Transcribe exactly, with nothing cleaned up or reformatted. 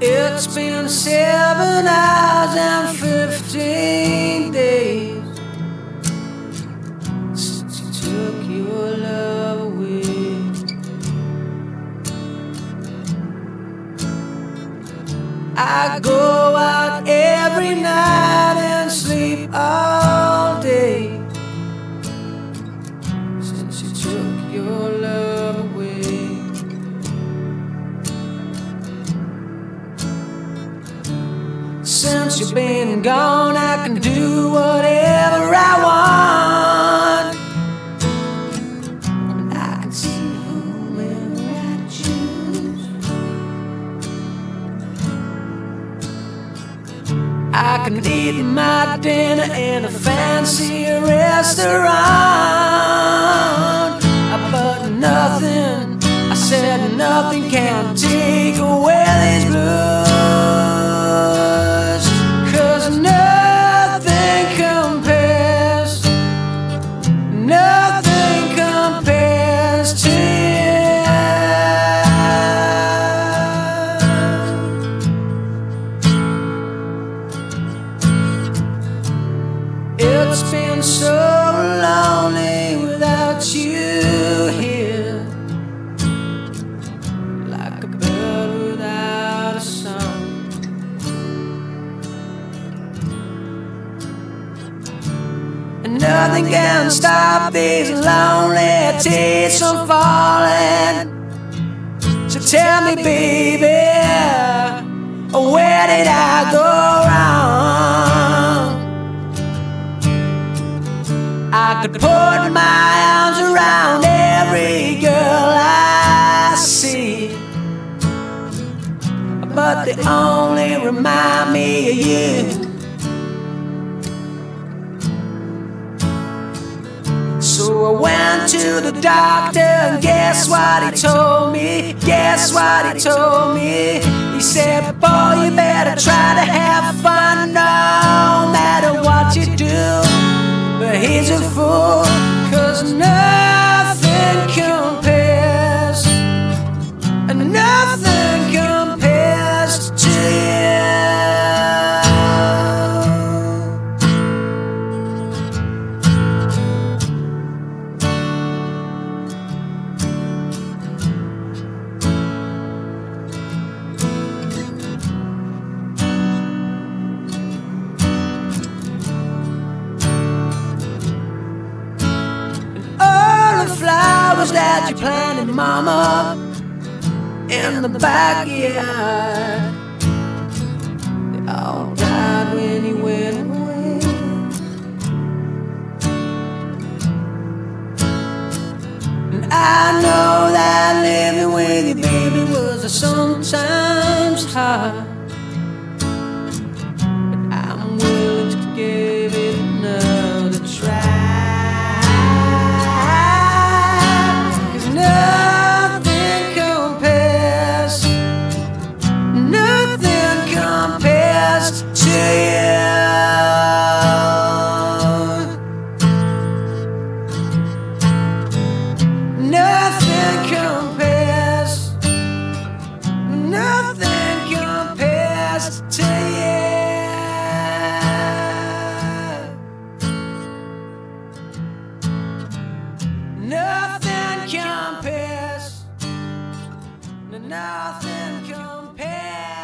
It's been seven hours and fifteen days since you took your love away. I go out every night and sleep all day since you took your love away. Since you've been gone, I can do whatever I want, and I can see whomever I choose. I can eat my dinner in a fancy restaurant, but nothing, I said nothing can take away these blues. It's been so lonely without you here, like a bird without a song. And nothing can stop these lonely tears from falling. So tell me, baby, where did I go wrong? I could put my arms around every girl I see, but they only remind me of you. So I went to the doctor, and guess what he told me? Guess what he told me? He said, boy, you better try to have fun no matter what you do. But he's a fool, 'cause nothing compares, and nothing compares to you. Flowers that you planted, mama, in the backyard, they all died when you went away. And I know that living with you, baby, was sometimes hard, but I'm willing to give it another try. Nothing compares, nothing compares.